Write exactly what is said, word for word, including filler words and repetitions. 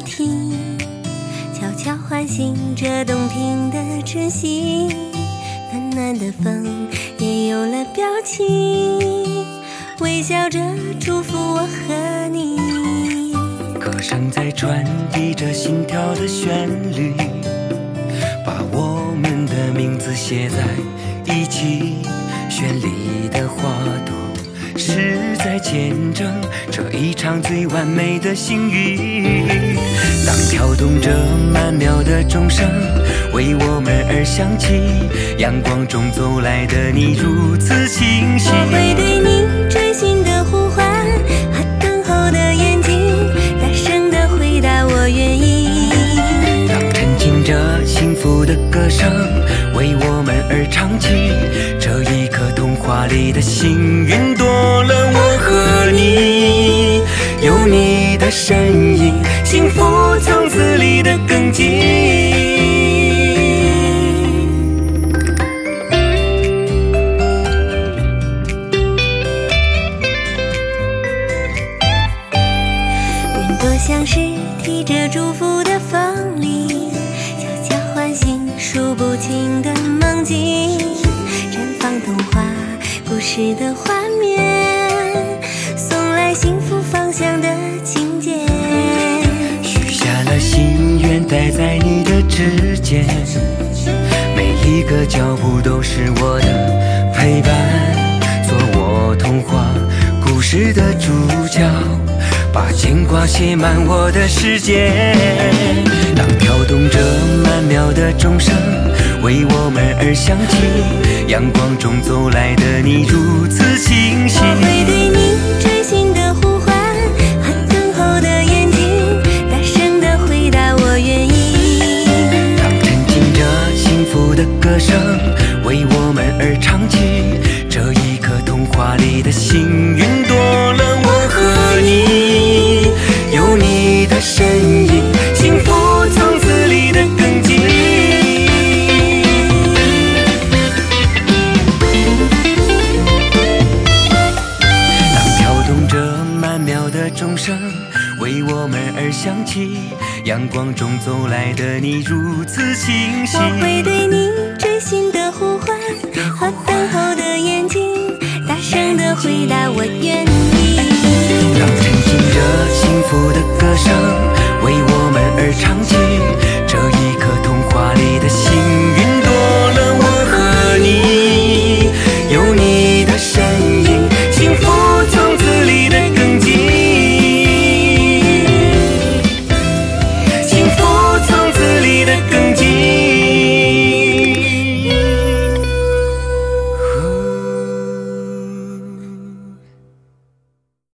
听，悄悄唤醒这动听的晨曦。暖暖的风也有了表情，微笑着祝福我和你。 歌声在传递着心跳的旋律，把我们的名字写在一起。绚丽的花朵是在见证这一场最完美的幸运。当跳动着曼妙的钟声为我们而响起，阳光中走来的你如此清晰。 我会对你真心的呼唤和等候的眼睛，大声的回答我愿意。 当沉浸着幸福的歌声为我们而唱起，这一刻童话里的幸运多了我和你。有你的身影，幸福从此离得更近。 云朵像是提着祝福的风铃，悄悄唤醒数不清的梦境，绽放童话故事的画面，送来幸福方向的情节。 许下了心愿戴在你的指尖，每一个脚步都是我的陪伴，做我童话故事的主角，把牵挂写满我的世界。当跳动着曼妙的钟声为我们而响起，阳光中走来的你如此清晰。 我会对你真心的呼唤和等候的眼睛，大声的回答我愿意。 当沉浸着幸福的歌声为我们而唱起，这一刻童话里的幸运多了我和你。有你的身影，幸福从此离得更近。当跳动着曼妙的钟声为我们而响起，阳光中走来的你如此清晰。 我会对你真心的呼唤和等候的眼睛，大声的回答我愿意。 当沉浸着幸福的歌声为我们而唱起，这一刻童话里的幸运